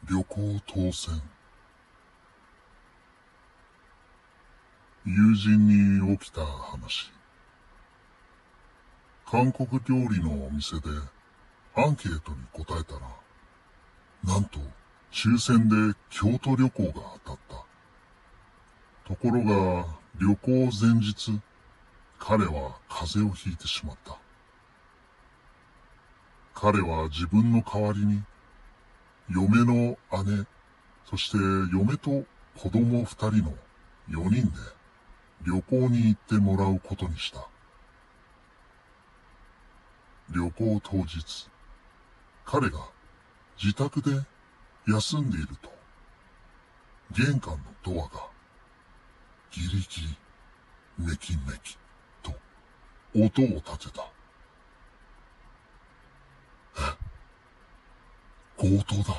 旅行当選。友人に起きた話。韓国料理のお店でアンケートに答えたら、なんと抽選で京都旅行が当たった。ところが旅行前日、彼は風邪をひいてしまった。彼は自分の代わりに嫁の姉、そして嫁と子供2人の4人で旅行に行ってもらうことにした。旅行当日、彼が自宅で休んでいると、玄関のドアがギリギリ、メキメキと音を立てた。強盗だ。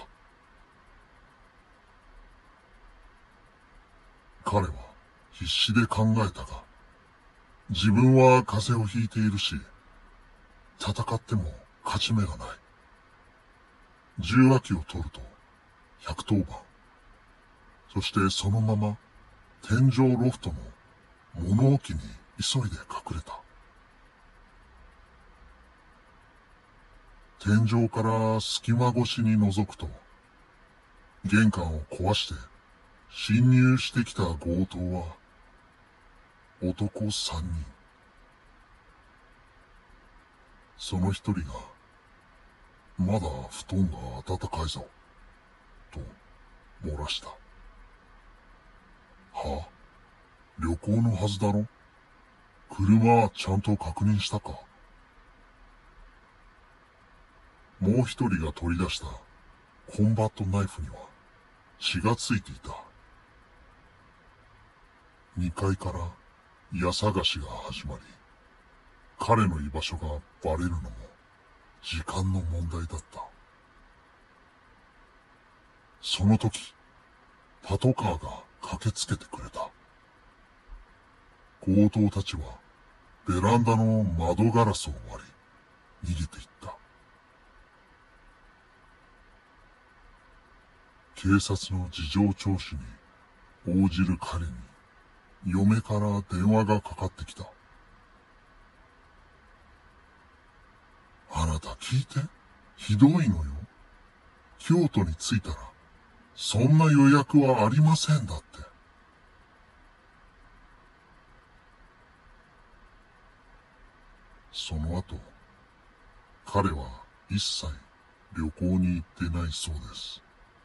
彼は必死で考えたが、自分は風邪をひいているし、戦っても勝ち目がない。重話器を取ると110番。そしてそのまま天井ロフトの物置に急いで隠れた。天井から隙間越しに覗くと、玄関を壊して侵入してきた強盗は男3人。その一人が、まだ布団が暖かいぞ、と漏らした。は？旅行のはずだろ？車はちゃんと確認したか？もう一人が取り出したコンバットナイフには血がついていた。2階から家探しが始まり、彼の居場所がバレるのも時間の問題だった。その時、パトカーが駆けつけてくれた。強盗たちはベランダの窓ガラスを割り、逃げていった。警察の事情聴取に応じる彼に、嫁から電話がかかってきた。あなた聞いて、ひどいのよ。京都に着いたら、そんな予約はありませんだって。その後、彼は一切旅行に行ってないそうです。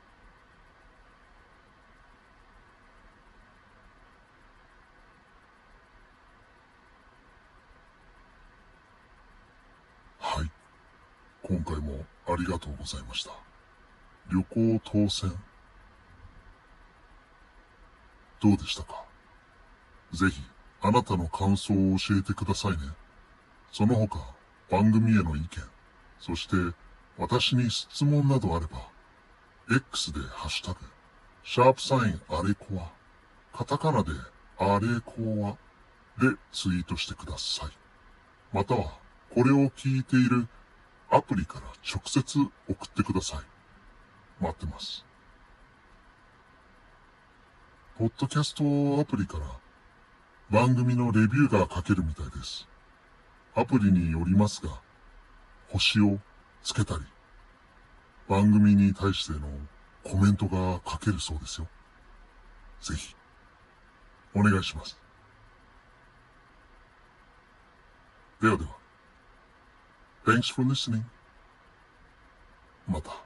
はい。今回もありがとうございました。旅行当選。どうでしたか？ぜひ、あなたの感想を教えてくださいね。その他、番組への意見、そして私に質問などあれば、X でハッシュタグ、#あれこわ、カタカナであれこわでツイートしてください。または、これを聞いているアプリから直接送ってください。待ってます。ポッドキャストアプリから番組のレビューが書けるみたいです。アプリによりますが、星をつけたり、番組に対してのコメントが書けるそうですよ。ぜひ、お願いします。ではでは。Thanks for listening. また。